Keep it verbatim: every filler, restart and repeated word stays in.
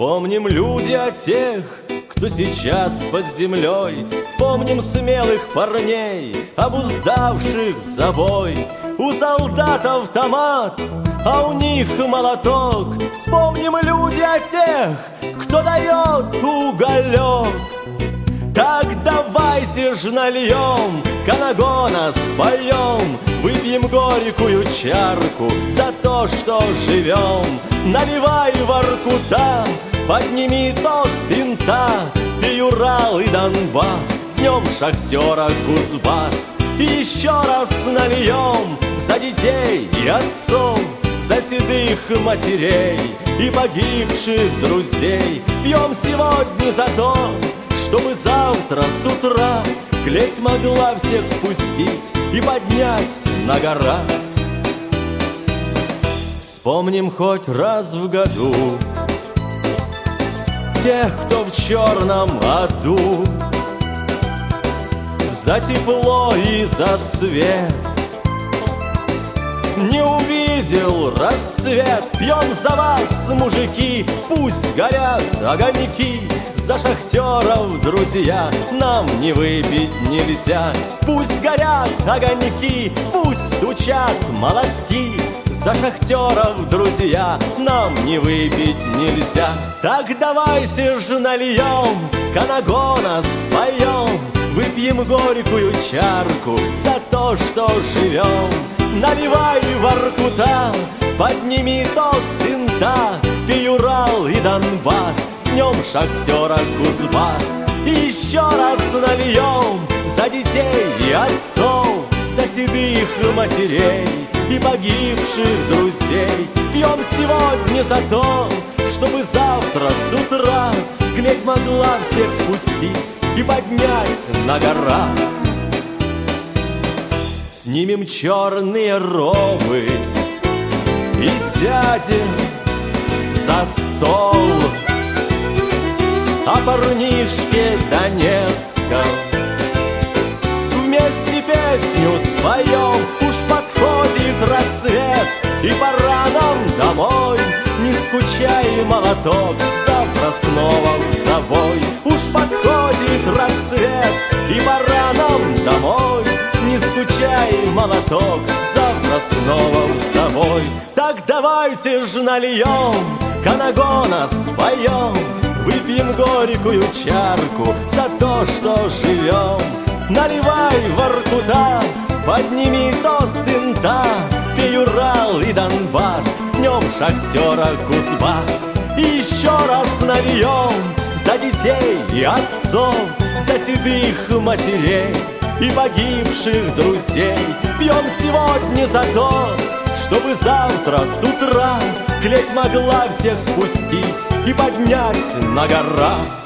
Вспомним, люди, о тех, кто сейчас под землей. Вспомним смелых парней, обуздавших забой. У солдат автомат, а у них молоток. Вспомним, люди, о тех, кто дает уголек. Так давайте ж нальем, канагона споем, выпьем горькую чарку за то, что живем. Наливай, Воркута, подними тост винта, пей Урал и Донбасс, с днем шахтера Кузбасс. И еще раз нальем за детей и отцов, за седых матерей и погибших друзей. Пьем сегодня за то, чтобы завтра с утра клеть могла всех спустить и поднять на горах. Вспомним хоть раз в году тех, кто в черном аду, за тепло и за свет не увидел рассвет. Пьем за вас, мужики, пусть горят огоньки. За шахтеров, друзья, нам не выпить нельзя. Пусть горят огоньки, пусть стучат молотки. За шахтеров, друзья, нам не выпить нельзя. Так давайте же нальем, канагона споем, выпьем горькую чарку за то, что живем. Наливай, Воркута, подними тост винта, пей Урал и Донбасс, с днем шахтера Кузбасс. И еще раз нальем за детей и отцов, за седых матерей и погибших друзей. Пьем сегодня за то, чтобы завтра с утра клеть могла всех спустить и поднять на горах. Снимем черные робы и сядем за стол. О парнишке Донецком вместе песню споем. Уж подходит рассвет, и пора нам домой. Не скучай, молоток, завтра снова в забой. Уж подходит рассвет, и пора нам домой. Не скучай, молоток, завтра снова в забой. Так давайте ж нальем, канагона споем, выпьем горькую чарку за то, что живем. Наливай, Воркута, подними тост винта, пей Урал и Донбасс, с днем шахтера Кузбасс. И еще раз нальем за детей и отцов, за седых матерей и погибших друзей. Пьем сегодня за то, чтобы завтра с утра клеть могла всех спустить и поднять на горах.